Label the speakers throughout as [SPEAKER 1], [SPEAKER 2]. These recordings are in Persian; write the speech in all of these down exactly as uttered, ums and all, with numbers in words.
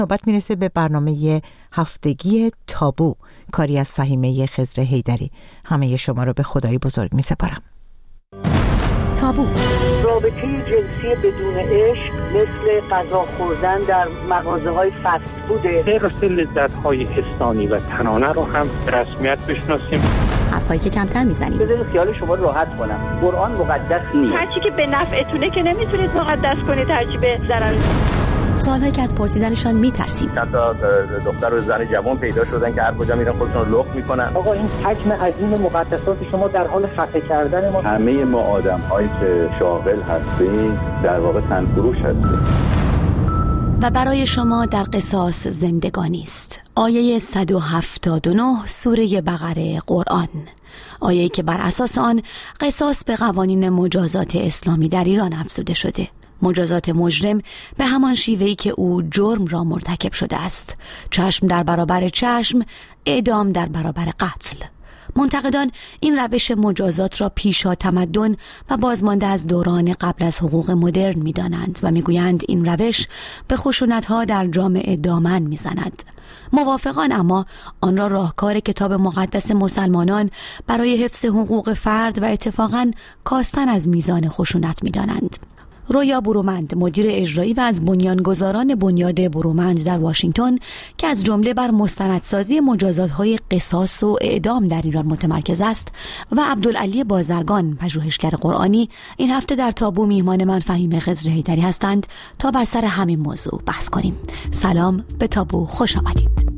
[SPEAKER 1] نوبت میرسه به برنامه هفتگی تابو، کاری از فهیمه خضر حیدری. همه شما رو به خدای بزرگ میسپارم.
[SPEAKER 2] تابو.
[SPEAKER 3] رابطه جنسی بدون عشق مثل غذا خوردن در مغازه‌های فست فوده.
[SPEAKER 4] حرص لذت‌های حسانی و تنانه رو هم به رسمیت بشناسیم.
[SPEAKER 2] حرفایی که کمتر میزنیم.
[SPEAKER 3] بذارید خیال شما راحت کنم. قرآن مقدس نیست.
[SPEAKER 5] هرچی که به نفعتونه که نمیتونید مقدس کنید، هرچی به ضرر.
[SPEAKER 2] سوالهایی که از پرسیدنشان میترسیم.
[SPEAKER 6] چند تا دختر و زن جوان پیدا شدن که هر کجا میرن خودشون رو لخت میکنن.
[SPEAKER 3] آقا این حجم عظیم مقدسات شما در حال خفه کردن ما.
[SPEAKER 6] همه ما آدم‌هایی که شاغل هستیم در واقع تنفروش هستیم.
[SPEAKER 2] و برای شما در قصاص زندگانی است. آیه صد و هفتاد و نه سوره بقره قرآن، آیه‌ای که بر اساس آن قصاص به قوانین مجازات اسلامی در ایران افزوده شده. مجازات مجرم به همان شیوهی که او جرم را مرتکب شده است، چشم در برابر چشم، اعدام در برابر قتل. منتقدان این روش مجازات را پیشا تمدن و بازمانده از دوران قبل از حقوق مدرن می‌دانند و می‌گویند این روش به خشونت‌ها در جامعه دامن می‌زند. موافقان اما آن را راهکار کتاب مقدس مسلمانان برای حفظ حقوق فرد و اتفاقاً کاستن از میزان خشونت می‌دانند. رویا برومند، مدیر اجرایی و از بنیانگذاران بنیاد برومند در واشنگتن که از جمله بر مستندسازی مجازات‌های قصاص و اعدام در ایران متمرکز است، و عبدالعلی بازرگان، پژوهشگر قرآنی، این هفته در تابو میهمان من فهیمه خضر حیدری هستند تا بر سر همین موضوع بحث کنیم. سلام، به تابو خوش آمدید.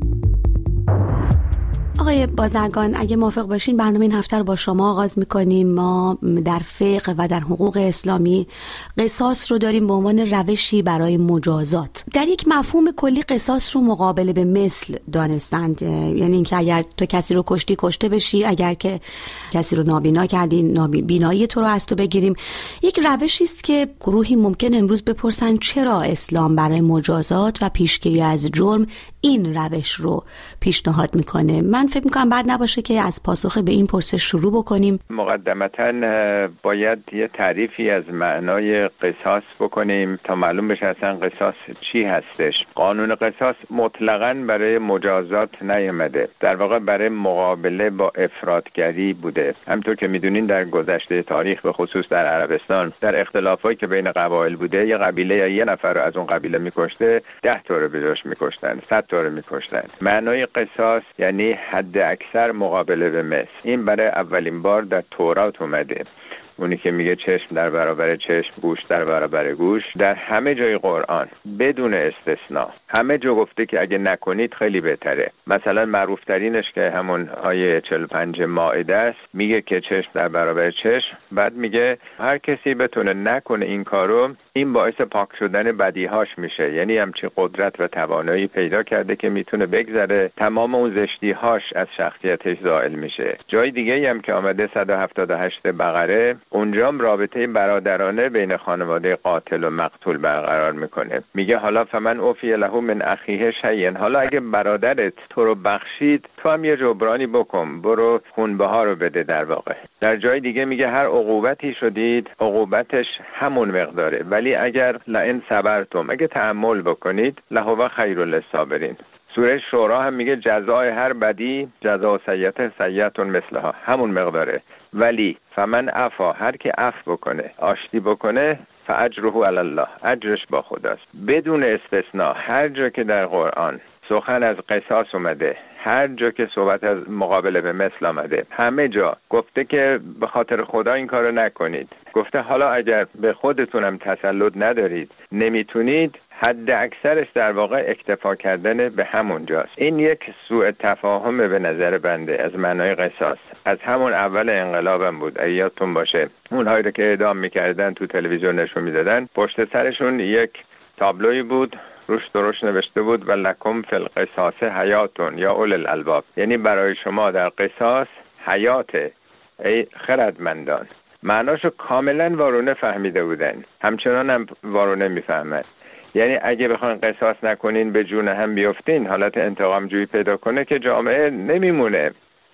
[SPEAKER 2] آقای بازرگان، اگه موافق باشین برنامه این هفته رو با شما آغاز میکنیم. ما در فقه و در حقوق اسلامی قصاص رو داریم به عنوان روشی برای مجازات. در یک مفهوم کلی قصاص رو مقابله به مثل دانستند، یعنی اینکه اگر تو کسی رو کشتی کشته بشی، اگر که کسی رو نابینا کردی نابینایی تو رو از تو بگیریم. یک روشی است که گروهی ممکن امروز بپرسن چرا اسلام برای مجازات و پیشگیری از جرم این روش رو پیشنهاد میکنه. من فکر میکنم بعد نباشه که از پاسخ به این پرسش شروع بکنیم.
[SPEAKER 7] مقدمتاً باید یه تعریفی از معنای قصاص بکنیم تا معلوم بشه اصلا قصاص چی هستش. قانون قصاص مطلقاً برای مجازات نیامده، در واقع برای مقابله با افراطگری بوده. همونطور که میدونین در گذشته تاریخ به خصوص در عربستان در اختلافایی که بین قبایل بوده، یه قبیله یا یه نفر رو از اون قبیله میکشته، ده تا رو به جاش میکشتن، صد تا رو میکشتن. معنای قصاص یعنی حد اکثر مقابله به مثل. این برای اولین بار در تورات اومده، اونی که میگه چشم در برابر چشم، گوش در برابر گوش. در همه جای قرآن بدون استثناء همه جا گفته که اگه نکنید خیلی بهتره. مثلا معروف ترینش که همون آیه چهل و پنج مائده است، میگه که چشم در برابر چشم، بعد میگه هر کسی بتونه نکنه این کارو، این باعث پاک شدن بدیهاش میشه. یعنی همچین قدرت و توانایی پیدا کرده که میتونه بگذره، تمام اون زشتی‌هاش از شخصیتش زائل میشه. جای دیگه هم که آمده صد و هفتاد و هشت بقره، اونجا هم رابطه برادرانه بین خانواده قاتل و مقتول برقرار میکنه. میگه حالا فمن عفی له من اخیه شیئا، حالا اگه برادرت تو رو بخشید، تو هم یه جبرانی بکن، برو خونبها رو بده. در واقع در جای دیگه میگه هر عقوبتی شدید عقوبتش همون مقداره، ولی اگر لئن صبرتم، اگه تحمل بکنید، لهو خیر للصابرین. سوره شورا هم میگه جزای هر بدی جزا سیئه سیئه مثلها، همون مقداره. ولی فمن عفا، هر که عفو بکنه، آشتی بکنه، فاجره علی الله، اجرش با خداست. بدون استثناء هر جا که در قرآن سخن از قصاص اومده، هر جا که صحبت از مقابله به مثل آمده، همه جا گفته که به خاطر خدا این کارو نکنید. گفته حالا اگر به خودتونم تسلط ندارید، نمیتونید، حد اکثرش در واقع اکتفا کردن به همون جاست. این یک سوء تفاهم به نظر بنده از معنای قصاص. از همون اول انقلابم بود، اگه یادتون باشه اونهایی رو که اعدام میکردن تو تلویزیون نشون میدادن، پشت سرشون یک تابلوی بود، روش درشت نوشته بود و لکم فی القصاص حیاتون یا اول الالباب، یعنی برای شما در قصاص حیاته ای خردمندان. معناشو کاملا وارونه فهمیده بودن، همچنان هم وارونه میفهمن. یعنی اگه بخواین قصاص نکنین به جون هم بیفتین، حالت انتقام جویی پیدا کنه که جامعه نمیمونه.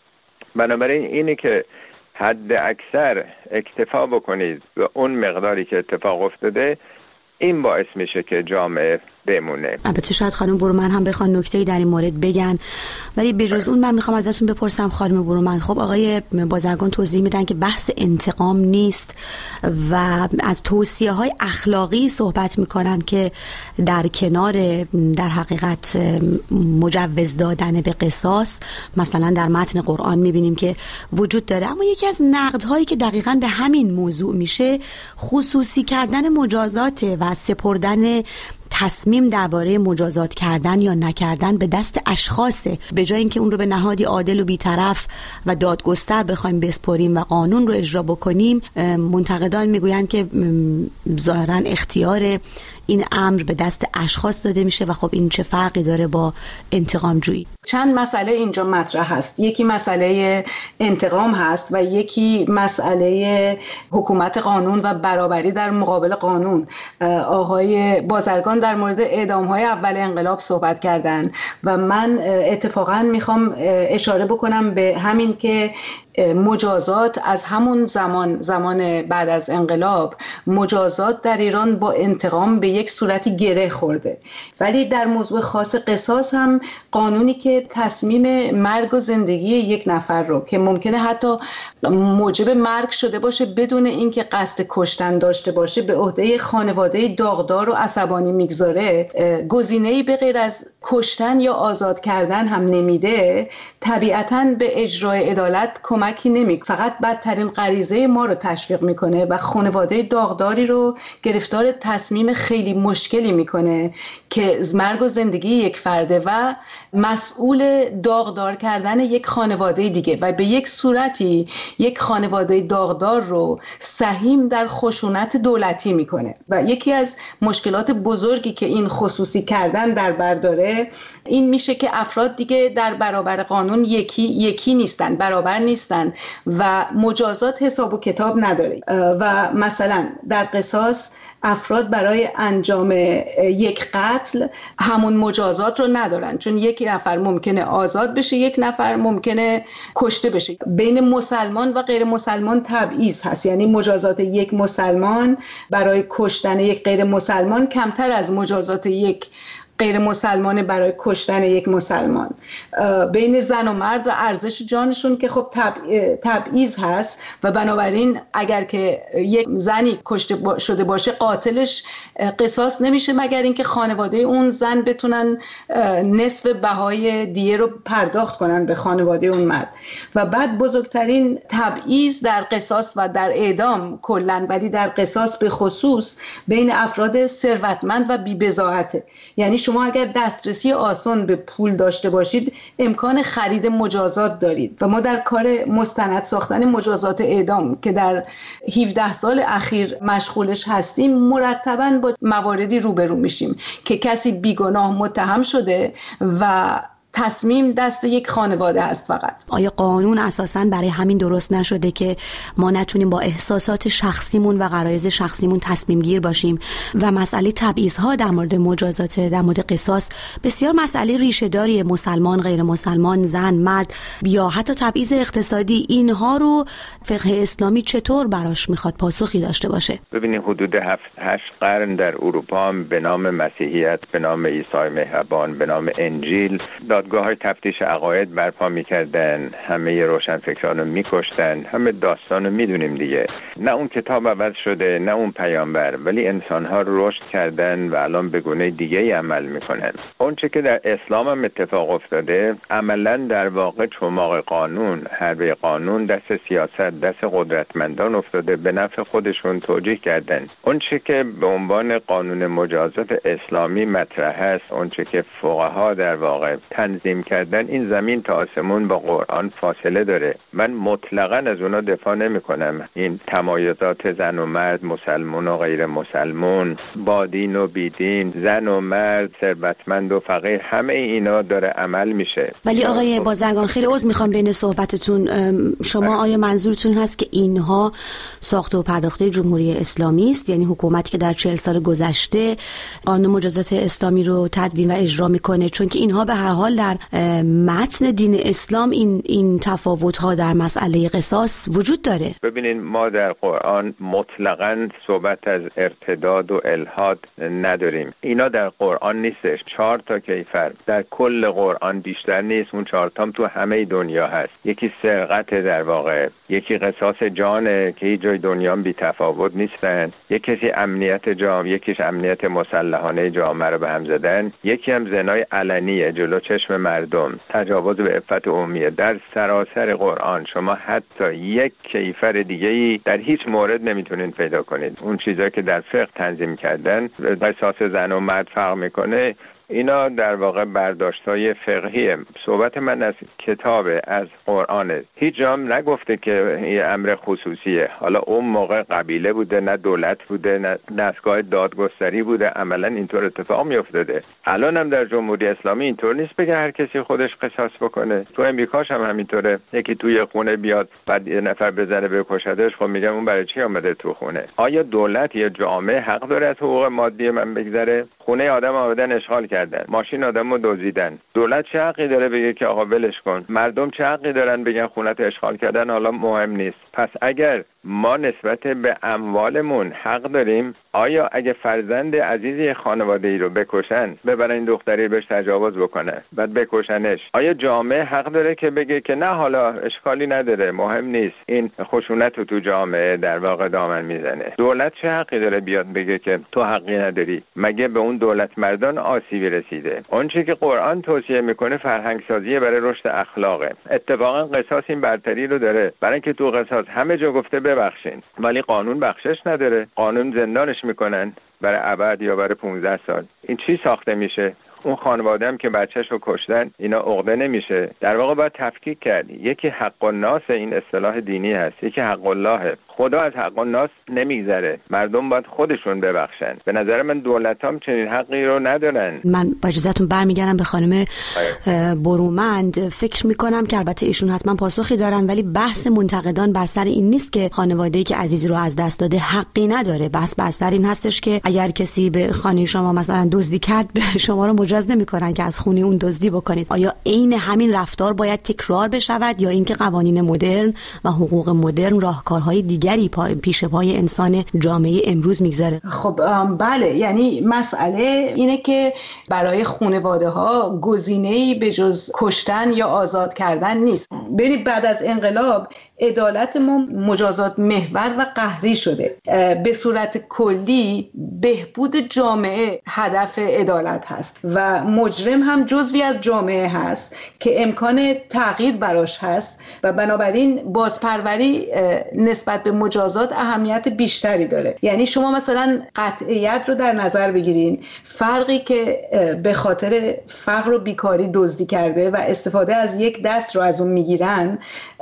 [SPEAKER 7] بنابراین اینی که حد اکثر اکتفا بکنید به اون مقداری که اتفاق افتاده، این باعث میشه که جامعه بمونه.
[SPEAKER 2] البته شاید خانم برومند هم بخوان نکته‌ای در این مورد بگن، ولی به جز اون من میخوام ازتون بپرسم خانم برومند، خب آقای بازرگان توضیح میدن که بحث انتقام نیست و از توصیه‌های اخلاقی صحبت میکنن که در کنار در حقیقت مجوز دادن به قصاص مثلا در متن قرآن میبینیم که وجود داره. اما یکی از نقدهایی که دقیقاً به همین موضوع میشه خصوصی کردن مجازات و سپردن تصمیم درباره مجازات کردن یا نکردن به دست اشخاصه، به جای اینکه اون رو به نهادی عادل و بی‌طرف و دادگستر بخوایم بسپاریم و قانون رو اجرا بکنیم. منتقدان میگویند که ظاهراً اختیار این امر به دست اشخاص داده میشه و خب این چه فرقی داره با انتقام جویی؟
[SPEAKER 8] چند مسئله اینجا مطرح هست. یکی مسئله انتقام هست و یکی مسئله حکومت قانون و برابری در مقابل قانون. آقای بازرگان در مورد اعدام‌های اول انقلاب صحبت کردن و من اتفاقا میخوام اشاره بکنم به همین که مجازات از همون زمان زمان بعد از انقلاب مجازات در ایران با انتقام به یک صورتی گره خورده، ولی در موضوع خاص قصاص هم قانونی که تصمیم مرگ و زندگی یک نفر رو که ممکنه حتی موجب مرگ شده باشه بدون اینکه قصد کشتن داشته باشه به عهده خانواده داغدار و عصبانی میگذاره، گزینه‌ای به غیر از کشتن یا آزاد کردن هم نمیده، طبیعتاً به اجرای عدالت کمکی نمیکنه، فقط بدترین غریزه ما رو تشویق میکنه و خانواده داغداری رو گرفتار تصمیم خیلی مشکلی میکنه که مرگ و زندگی یک فرده و مسئول داغدار کردن یک خانواده دیگه و به یک صورتی یک خانواده داغدار رو سهیم در خشونت دولتی میکنه. و یکی از مشکلات بزرگی که این خصوصی کردن در بر داره این میشه که افراد دیگه در برابر قانون یکی یکی نیستن، برابر نیستن و مجازات حساب و کتاب نداره. و مثلا در قصاص افراد برای انجام یک قتل همون مجازات رو ندارن، چون یک نفر ممکنه آزاد بشه، یک نفر ممکنه کشته بشه. بین مسلمان و غیر مسلمان تبعیض هست، یعنی مجازات یک مسلمان برای کشتن یک غیر مسلمان کمتر از مجازات یک غیر مسلمان برای کشتن یک مسلمان. بین زن و مرد و ارزش جانشون که خب تبعیض هست و بنابراین اگر که یک زنی کشته شده باشه قاتلش قصاص نمیشه مگر اینکه خانواده اون زن بتونن نصف بهای دیه رو پرداخت کنن به خانواده اون مرد. و بعد بزرگترین تبعیض در قصاص و در اعدام کلا، ولی در قصاص به خصوص بین افراد ثروتمند و بی‌بضاعته. یعنی شما اگر دسترسی آسان به پول داشته باشید امکان خرید مجازات دارید و ما در کار مستند ساختن مجازات اعدام که در هفده سال اخیر مشغولش هستیم مرتباً با مواردی روبرو میشیم که کسی بیگناه متهم شده و تصمیم دست یک خانواده هست فقط.
[SPEAKER 2] آیا قانون اساساً برای همین درست نشده که ما نتونیم با احساسات شخصیمون و غرایز شخصیمون تصمیم گیر باشیم؟ و مسئله تبعیض‌ها در مورد مجازات، در مورد قصاص بسیار مسئله ریشه داری، مسلمان، غیر مسلمان، زن، مرد یا حتی تبعیض اقتصادی، اینها رو فقه اسلامی چطور براش میخواد پاسخی داشته باشه؟
[SPEAKER 7] ببینید حدود هفت هشت قرن در اروپا به نام مسیحیت، به نام عیسی مهربان، به نام انجیل دادگاه‌های تفتیش عقاید برپا می‌کردن، همه روشنفکران رو می‌کشتن، همه داستان رو می‌دونیم دیگه. نه اون کتاب عوض شده نه اون پیامبر، ولی انسان‌ها رشد کردن و الان به گونه دیگه‌ای عمل می‌کنن. اون چه که در اسلام هم اتفاق افتاده عملاً در واقع چماق قانون، حربه قانون دست سیاست، دست قدرتمندان افتاده، به نفع خودشون توجیه کردن. اون چه که به عنوان قانون مجازات اسلامی مطرح است، اون چه که فقها در واقع تنظیم کردن، این زمین تا آسمون با قرآن فاصله داره. من مطلقاً از اونا دفاع نمی کنم. این تمایزات زن و مرد، مسلمان و غیر مسلمان، با دین و بی دین، زن و مرد، ثروتمند و فقیر، همه اینا داره عمل میشه.
[SPEAKER 2] ولی آقای بازرگان خیلی عذر میخوام بین صحبتتون، شما آیا منظورتون هست که اینها ساخته و پرداخته جمهوری اسلامی است، یعنی حکومتی که در چهل سال گذشته قانون مجازات اسلامی رو تدوین و اجرا میکنه؟ چون که اینها به هر حال در متن دین اسلام این این تفاوت‌ها در مسئله قصاص وجود داره؟
[SPEAKER 7] ببینید ما در قرآن مطلقاً صحبت از ارتداد و الحاد نداریم. اینا در قرآن نیستش. چهار تا کیفر در کل قرآن بیشتر نیست. اون چهار تام تو همه دنیا هست. یکی سرقت در واقع، یکی قصاص جانه که هیچ جای دنیا بی تفاوت نیستن، یکی کسی امنیت جامعه، یکیش امنیت مسلحانه جامعه رو به هم زدن، یکی هم زنای علنیه جلو چشم مردم، تجاوز به عفت عمومیه. در سراسر قرآن شما حتی یک کیفر دیگه‌ای در هیچ مورد نمیتونین پیدا کنید. اون چیزایی که در فقه تنظیم کردن قصاص زن و مرد فرق میکنه، اینا در واقع برداشت‌های فقهیه. صحبت من از کتاب، از قرآنه. هیچ جام نگفته که این امر خصوصیه. حالا اون موقع قبیله بوده، نه دولت بوده، نه دستگاه دادگستری بوده، عملا اینطور اتفاق میافتاده. الان هم در جمهوری اسلامی اینطور نیست بگه هر کسی خودش قصاص بکنه. تو امریکاش هم همینطوره. یکی توی خونه بیاد بعد یه نفر بزنه بکشدش، خب میگم اون برای چی اومده تو خونه؟ آیا دولت یا جامعه حق داره از حقوق مادی من بگذره؟ خونه آدم آمدن اشغال کردن، ماشین آدمو دزدیدن، دولت چه حقی داره بگه که آقا ولش کن؟ مردم چه حقی دارن بگن خونت اشغال کردن حالا مهم نیست؟ پس اگر ما نسبت به اموالمون حق داریم، آیا اگه فرزند عزیزی خانواده‌ای رو بکشن، ببرن این دختری بهش تجاوز بکنه بعد بکشنش، آیا جامعه حق داره که بگه که نه حالا اشکالی نداره، مهم نیست، این خشونت رو تو جامعه در واقع دامن میزنه؟ دولت چه حقی داره بیاد بگه که تو حقی نداری؟ مگه به اون دولت مردان آسیبی رسیده؟ اون چیزی که قرآن توصیه میکنه فرهنگ سازیه برای رشد اخلاقه. اتفاقا قصاص این برتری رو داره، برای اینکه تو قصاص همه جا گفته ببخشین، ولی قانون بخشش نداره. قانون زندانش میکنن برای ابد یا برای پانزده سال. این چی ساخته میشه؟ اون خانواده هم که بچه‌شو کشتن اینا عقده نمیشه. در واقع باید تفکیک کرد. یکی حق الناس، این اصطلاح دینی هست، یکی حق الله. خدا از حق الناس نمیگذره. مردم باید خودشون ببخشن. به نظر من دولتام چنین حقی رو ندارن.
[SPEAKER 2] من با اجازهتون برمیگردم به خانم برومند. فکر میکنم که البته ایشون حتما پاسخی دارن، ولی بحث منتقدان بر سر این نیست که خانواده‌ای که عزیزی رو از دست داده حقی نداره. بحث بر سر این هستش که اگر کسی به خانه شما مثلا دزدی کرد، به شما رو مجاز نمیکنن که از خونه اون دزدی بکنید. آیا عین همین رفتار باید تکرار بشود، یا اینکه قوانین مدرن و حقوق مدرن راهکارهای دیگری پیش پای انسان جامعه امروز میگذاره؟
[SPEAKER 8] خب بله، یعنی مسئله اینه که برای خانواده ها گزینه‌ای به جز کشتن یا آزاد کردن نیست. ببینید بعد از انقلاب عدالت ما مجازات محور و قهری شده. به صورت کلی بهبود جامعه هدف عدالت هست و مجرم هم جزوی از جامعه هست که امکان تغییر براش هست و بنابراین بازپروری نسبت به مجازات اهمیت بیشتری داره. یعنی شما مثلا قطعیت رو در نظر بگیرین، فرقی که به خاطر فقر و بیکاری دزدی کرده و استفاده از یک دست رو از اون میگیرن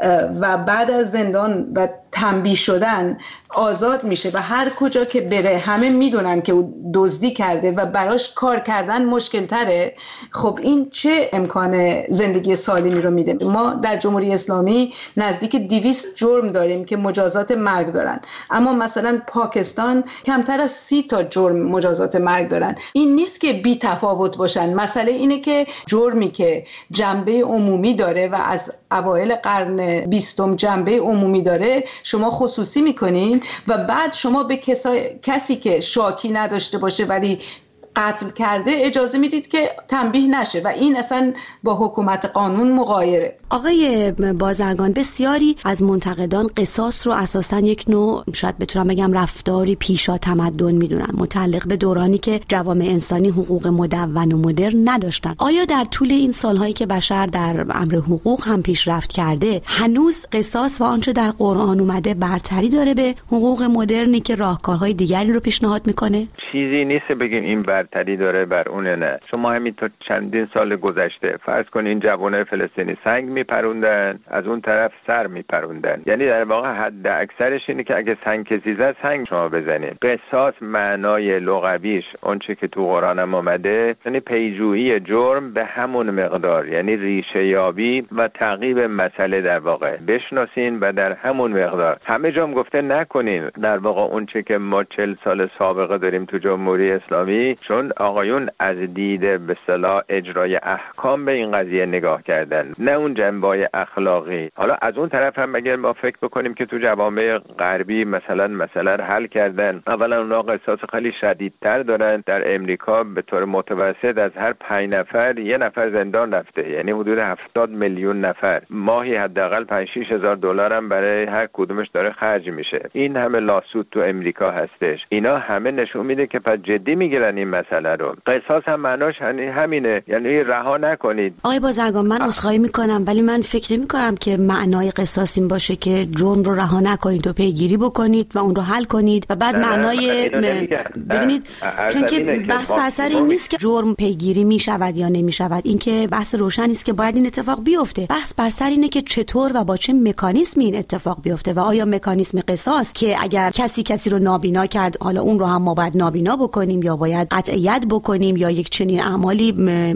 [SPEAKER 8] و بعد از زندان و تنبیه شدن آزاد میشه و هر کجا که بره همه میدونن که او دزدی کرده و براش کار کردن مشکل تره. خب این چه امکان زندگی سالمی رو میده؟ ما در جمهوری اسلامی نزدیک دویست جرم داریم که مجازات مرگ دارن، اما مثلا پاکستان کمتر از سی تا جرم مجازات مرگ دارن. این نیست که بی تفاوت باشن، مسئله اینه که جرمی که جنبه عمومی داره و از اوایل قرن بیستم جنبه عمومی داره شما خصوصی میکنین و بعد شما به کسای... کسی که شاکی نداشته باشه ولی قتل کرده اجازه میدید که تنبیه نشه و این اصلا با حکومت قانون مغایره.
[SPEAKER 2] آقای بازرگان، بسیاری از منتقدان قصاص رو اساساً یک نوع، شاید بتونم بگم، رفتاری پیشا تمدن میدونن، متعلق به دورانی که جوامع انسانی حقوق مدون و مدرن نداشتن. آیا در طول این سالهایی که بشر در امر حقوق هم پیشرفت کرده، هنوز قصاص و آنچه در قرآن اومده برتری داره به حقوق مدرنی که راهکارهای دیگری رو پیشنهاد میکنه؟
[SPEAKER 7] چیزی نیست بگین این برتری داره بر اون نه. شما همین تا چندین سال گذشته فرض کنین جوانای فلسطینی سنگ میپروندن، از اون طرف سر میپروندن. یعنی در واقع حد اکثرش اینه که اگه سنگ کسی زد سنگ شما بزنید. قصاص معنای لغویش اونچه که تو قرآن هم اومده یعنی پیجویی جرم به همون مقدار، یعنی ریشه یابی و تعقیب مسئله در واقع بشناسین و در همون مقدار. همه جام گفته نکنین. در واقع اونچه که ما چهل سال سابقه داریم تو جمهوری اسلامی، چون آقایون از دید به اصطلاح اجرای احکام به این قضیه نگاه کردن، نه اون جنبه اخلاقی. حالا از اون طرف هم اگر ما فکر بکنیم که تو جوامع غربی مثلا مثلا حل کردن، اولا اونا قصاص خیلی شدیدتر دارن. در امریکا به طور متوسط از هر پنج نفر یه نفر زندان رفته، یعنی حدود هفتاد میلیون نفر. ماهی حداقل پنج شش هزار دلار هم برای هر کدومش داره خرج میشه. این همه لاسود تو امریکا هستش. اینا همه نشون میده که پس جدی میگیرن این مسئله رو. قصاص هم معناش همینه، یعنی رها نکنید.
[SPEAKER 2] آقای بازرگان، من عذرخواهی میکنم ولی من فکر نمیکنم که معنای قصاص این باشه که جرم رو رها نکنید و پیگیری بکنید و اون رو حل کنید و بعد معنای ببینید، چون که بحث بسر این نیست که جرم پیگیری میشود یا نمیشود، این که بحث روشن است که باید این اتفاق بیفته. بحث بر سر اینه که چطور و با چه مکانیزمی این اتفاق بیفته و آیا مکانیزم قصاص که اگر کسی کسی رو نابینا کرد حالا اون رو هم ما باید نابینا بکنیم یا باید قطع ید بکنیم یا یک چنین اعمالی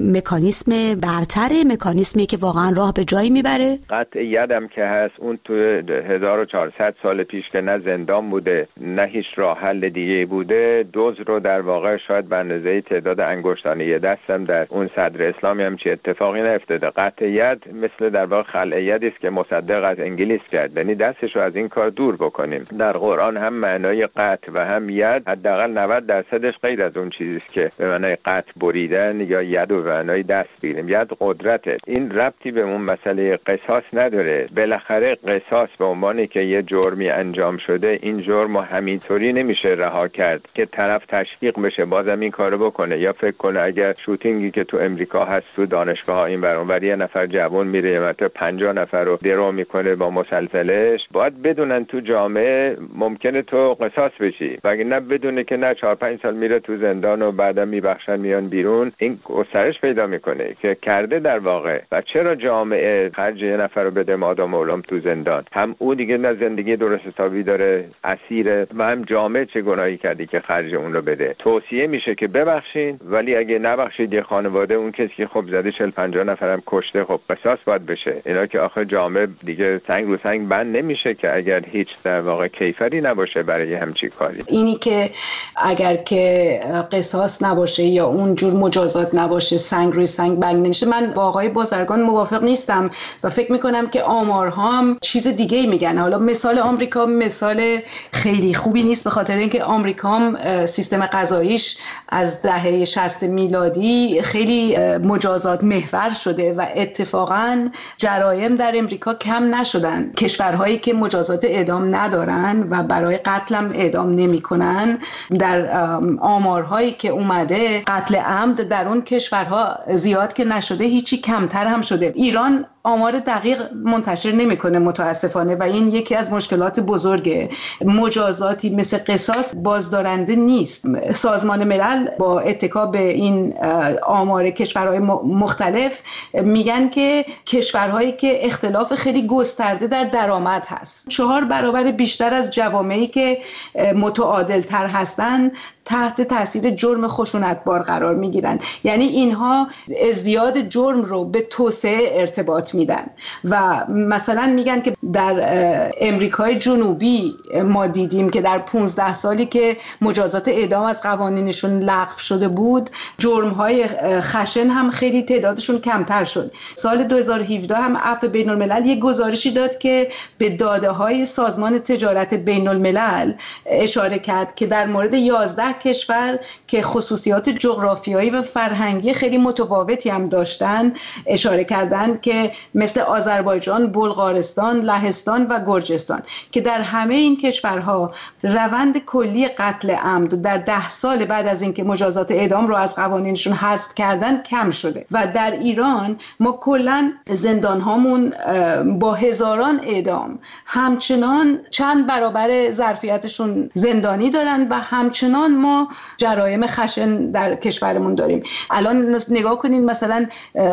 [SPEAKER 2] مکانیزم برتره، مکانیزمی که واقعا راه به جایی میبره.
[SPEAKER 7] قطع ید هم که هست، اون تو هزار و چهارصد سال پیش که نه زندان بوده نه هیچ راه حل دیگه بوده، دوز رو در واقع شاید به اندازه تعداد انگشتانه دستم در اون صدر اسلامی هم چه اتفاقی نیفتاده. قطع ید مثل در واقع خلع ید است که مصدق از انگلیس کرد، یعنی دستش رو از این کار دور بکنیم. در قرآن هم معنای قطع و هم ید حداقل نود درصدش غیر از اون چیزی است که به معنای قطع بریدن یا ید و به معنای دست بگیریم. ید قدرته. این ربطی به اون مسئله قصاص نداره. بالاخره قصاص به عنوانی که یه جرمی انجام شده، این جرم همینطوری نمیشه رها کرد که طرف تشویق بشه بازم این کارو بکنه یا فکر کنه اگر شوتینگی که تو امریکا هست تو دانشگاه ها این بر اون ور یه نفر جوان میره مثلا پنجاه نفر رو درو میکنه با مسلسلش، باید بدونن تو جامعه ممکنه تو قصاص بشی، وگرنه بدونه که نه چهار پنج سال میره تو زندان و بعدم میبخشن میان بیرون. این گسترش پیدا میکنه که کرده در واقع. و چرا جامعه خرج یه نفر رو بده مادام اولم تو زندان؟ هم او دیگه نه زندگی درست حسابی داره، اسیره، و هم جامعه چه گناهی کردی که خرج اون رو بده. توصیه میشه که ببخشید، ولی اگه نبخشید یه خانواده اون کسی که خب زده چهل پنجاه نفرم کشته، خب قصاص باید بشه. اینا که آخه جامعه دیگه سنگ رو سنگ بند نمیشه که اگر هیچ در واقع کیفری نباشه برای همچین کاری.
[SPEAKER 8] اینی که اگر که قصاص نباشه یا اون جور مجازات نباشه سنگ روی سنگ بند نمیشه، من با آقای بازرگان موافق نیستم و فکر میکنم که آمارها هم چیز دیگه میگن. حالا مثال آمریکا مثال خیلی خوبی نیست، به خاطر اینکه آمریکا هم سیستم قضاییش از دهه شصت میلادی خیلی مجازات محور شده و اتفاقا جرایم در امریکا کم نشدن. کشورهایی که مجازات اعدام ندارن و برای قتل هم اعدام نمیکنن، در آمارهایی که اومده قتل عمد در اون کشورها زیاد که نشده، هیچی کمتر هم شده. ایران آمار دقیق منتشر نمیکنه متاسفانه و این یکی از مشکلات بزرگه. مجازاتی مثل قصاص بازدارنده نیست. سازمان ملل با اتکا به این آمار کشورهای مختلف میگن که کشورهایی که اختلاف خیلی گسترده در درآمد هست، چهار برابر بیشتر از جوامعی که متعادل تر هستن تحت تاثیر جرم خشونتبار قرار میگیرن. یعنی اینها ازدیاد جرم رو به توسعه ارتباط میدن و مثلا میگن که در امریکای جنوبی ما دیدیم که در پانزده سالی که مجازات اعدام از قوانینشون لغو شده بود، جرم‌های خشن هم خیلی تعدادشون کمتر شد. سال دو هزار و هفده هم عفو بین الملل یک گزارشی داد که به داده‌های سازمان تجارت بین الملل اشاره کرد که در مورد یازده کشور که خصوصیات جغرافیایی و فرهنگی خیلی متفاوتی هم داشتن اشاره کردن که مثل آذربایجان، بلغارستان، لهستان و گرجستان، که در همه این کشورها روند کلی قتل عمد در ده سال بعد از اینکه مجازات اعدام رو از قوانینشون حذف کردن کم شده. و در ایران ما کلا زندان هامون با هزاران اعدام همچنان چند برابر ظرفیتشون زندانی دارن و همچنان ما جرایم خشن در کشورمون داریم. الان نگاه کنین مثلا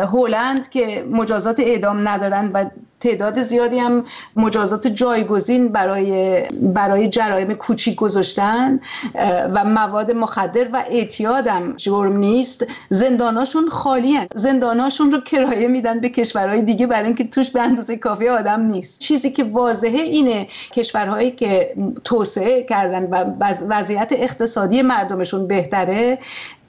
[SPEAKER 8] هلند که مجازات اعدام ندارن و تعداد زیادی هم مجازات جایگزین برای برای جرایم کوچیک گذاشتن و مواد مخدر و اعتیاد هم جرم نیست، زنداناشون خالی هن. زنداناشون رو کرایه میدن به کشورهای دیگه برای اینکه توش به اندازه کافی آدم نیست. چیزی که واضحه اینه کشورهایی که توسعه کردن و وضعیت اقتصادی مردمشون بهتره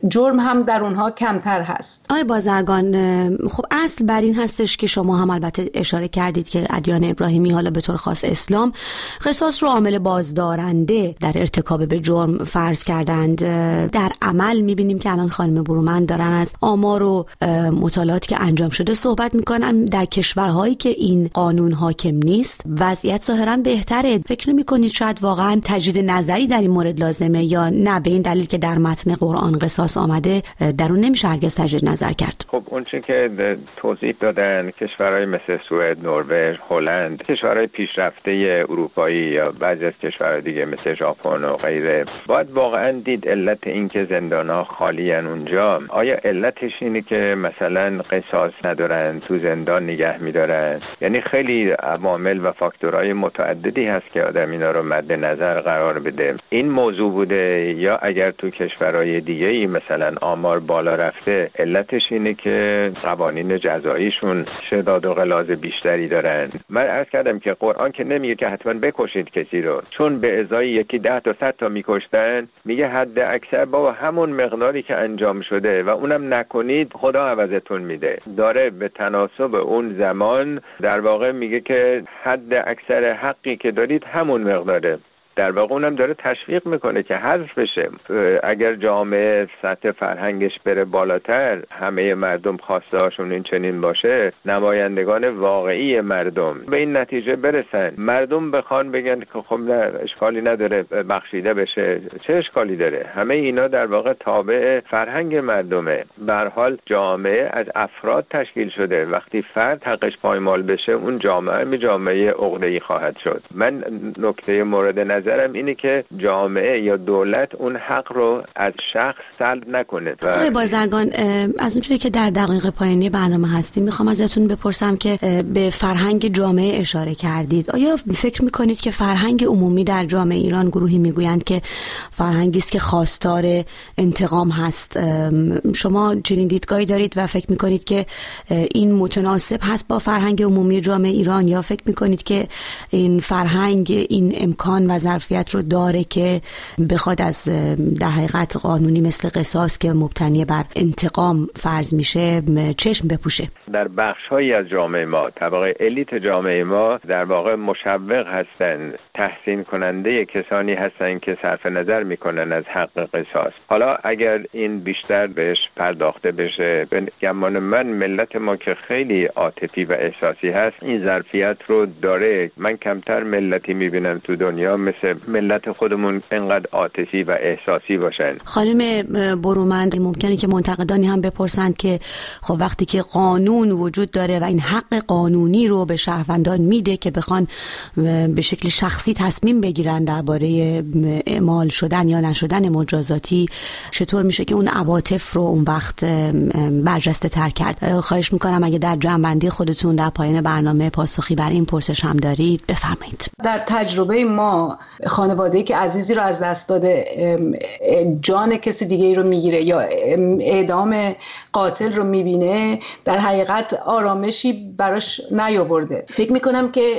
[SPEAKER 8] جرم هم در اونها کمتر هست.
[SPEAKER 2] آقای بازرگان، خب اصل بر این هستش که شما هم البته اشاره کردید که ادیان ابراهیمی، حالا به طور خاص اسلام، قصاص رو عامل بازدارنده در ارتکاب به جرم فرض کردند. در عمل میبینیم که الان خانم برومند دارن از آمار و مطالعاتی که انجام شده صحبت میکنن. در کشورهایی که این قانون حاکم نیست وضعیت ظاهرا بهتره. فکر نمی‌کنید شاید واقعا تجدید نظری در این مورد لازمه، یا نه به این دلیل که در متن قرآن قصاص آمده در اون نمیشه هرگز تجدید نظر کرد؟
[SPEAKER 7] خب اون چیزی که توضیح دادن کشورهای مثل سوئد، نروژ، هلند، کشورهای پیشرفته اروپایی یا بعضی از کشورهای دیگه مثل ژاپن و غیره، باید واقعا دید علت این که زندان‌ها خالی ان اونجا. آیا علتش اینه که مثلا قصاص ندارن، تو زندان نگه می‌دارن؟ یعنی خیلی عوامل و فاکتورهای متعددی هست که آدم اینا رو مد نظر قرار بده. این موضوع بوده، یا اگر تو کشورهای دیگه ای مثلا آمار بالا رفته علتش اینه که قوانین جزاییشون شداد و غلاظ بیشتری دارن. من عرض کردم که قرآن که نمیگه که حتما بکشید کسی رو، چون به ازای یکی ده تا صد تا میکشتن میگه حد اکثر با همون مقداری که انجام شده و اونم نکنید خدا عوضتون میده. داره به تناسب اون زمان در واقع میگه که حد اکثر حقی که دارید همون مقداره. در واقع اونم داره تشویق میکنه که حذف بشه. اگر جامعه سطح فرهنگش بره بالاتر، همه مردم خواسته هاشون این چنین باشه، نمایندگان واقعی مردم به این نتیجه برسن، مردم بخوان بگن که خب نه اشکالی نداره بخشیده بشه، چه اشکالی داره؟ همه اینا در واقع تابع فرهنگ مردمه. به هر حال جامعه از افراد تشکیل شده، وقتی فرد حقش پایمال بشه اون جامعه می جامعه عقده‌ای خواهد شد. من نکته مورد نظر نظرم اینه که جامعه یا دولت اون حق رو از شخص سلب نکنه.
[SPEAKER 2] آقای بازرگان، از اونجایی که در دقایق پایانی برنامه هستیم میخوام ازتون بپرسم که به فرهنگ جامعه اشاره کردید. آیا فکر میکنید که فرهنگ عمومی در جامعه ایران، گروهی میگویند که فرهنگی است که خواستار انتقام هست، شما چنین دیدگاهی دارید و فکر میکنید که این متناسب هست با فرهنگ عمومی جامعه ایران، یا فکر میکنید که این فرهنگ این امکان و ظرفیت رو داره که بخواد از در حقیقت قانونی مثل قصاص که مبتنی بر انتقام فرض میشه چشم بپوشه؟
[SPEAKER 7] در بخش‌هایی از جامعه ما، طبقه الیت جامعه ما در واقع مشوق هستند، تحسین کننده کسانی هستند که صرف نظر میکنن از حق قصاص. حالا اگر این بیشتر بهش پرداخته بشه، به گمان من ملت ما که خیلی عاطفی و احساسی هست این ظرفیت رو داره. من کمتر ملتی میبینم تو دنیا مثل ملت خودمون انقدر عاطفی و احساسی باشن.
[SPEAKER 2] خانم برومند، ممکنه که منتقدانی هم بپرسند که خب وقتی که قانون وجود داره و این حق قانونی رو به شهروندان میده که بخوان به شکل شخصی تصمیم بگیرن درباره اعمال شدن یا نشدن مجازاتی، چطور میشه که اون عواطف رو اون وقت برجسته تر کرد؟ خواهش میکنم اگه در جمع‌بندی خودتون در پایان برنامه پاسخی بر این پرسش هم دارید بفرمایید.
[SPEAKER 8] در تجربه ما خانواده‌ای که عزیزی رو از دست داده جان کسی دیگه رو میگیره یا اعدام قاتل رو میبینه، در حقیقت آرامشی براش نیاورده. فکر میکنم که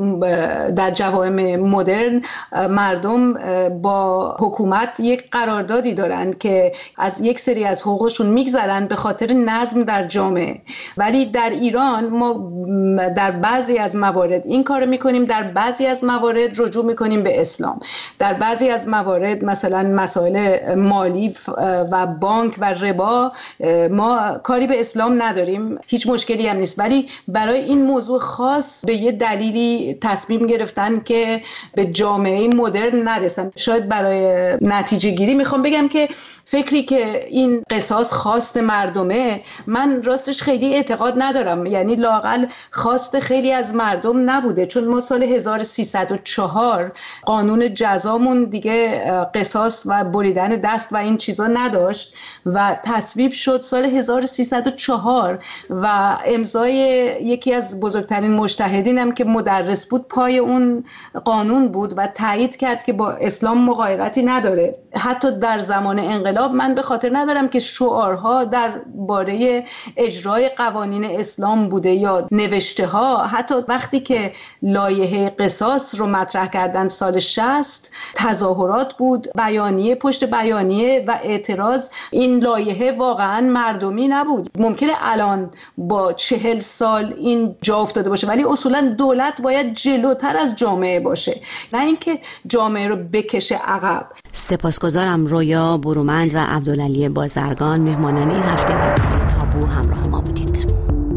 [SPEAKER 8] در جوامع مدرن مردم با حکومت یک قراردادی دارن که از یک سری از حقوقشون میگذرن به خاطر نظم در جامعه، ولی در ایران ما در بعضی از موارد این کارو میکنیم، در بعضی از موارد رجوع میکنیم به اسلام. در بعضی از موارد مثلا مسائل مالی و بانک و ربا ما کاری به اسلام نداریم، هیچ مشکلی هم نیست، ولی برای این موضوع خاص به یه دلیلی تصمیم گرفتن که به جامعه مدرن نرسن. شاید برای نتیجه گیری میخوام بگم که فکری که این قصاص خواست مردمه، من راستش خیلی اعتقاد ندارم. یعنی لااقل خواست خیلی از مردم نبوده، چون ما سال هزار و سیصد و چهار قانون جزامون دیگه قصاص و بریدن دست و این چیزا نداشت و تصویب شد سال هزار و سیصد و چهار و امضای یکی از بزرگترین مجتهدین هم که مدرس بود پای اون قانون بود و تایید کرد که با اسلام مغایرتی نداره. حتی در زمان انقلاب انقلاب من به خاطر ندارم که شعارها در باره اجرای قوانین اسلام بوده یا نوشته ها. حتی وقتی که لایحه قصاص رو مطرح کردن سال شصت تظاهرات بود، بیانیه پشت بیانیه و اعتراض. این لایحه واقعا مردمی نبود. ممکنه الان با چهل سال این جا افتاده باشه، ولی اصولا دولت باید جلوتر از جامعه باشه، نه اینکه جامعه رو بکشه عقب.
[SPEAKER 2] سپاسگزارم رویا برومند و عبدالعلی بازرگان، مهمانان این هفته برنامه تابو همراه ما بودید.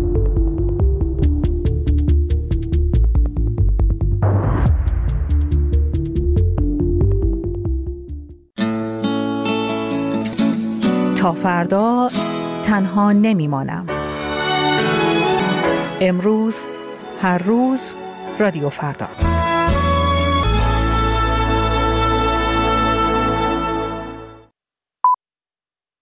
[SPEAKER 9] تا فردا تنها نمیمانم. امروز، هر روز، رادیو فردا.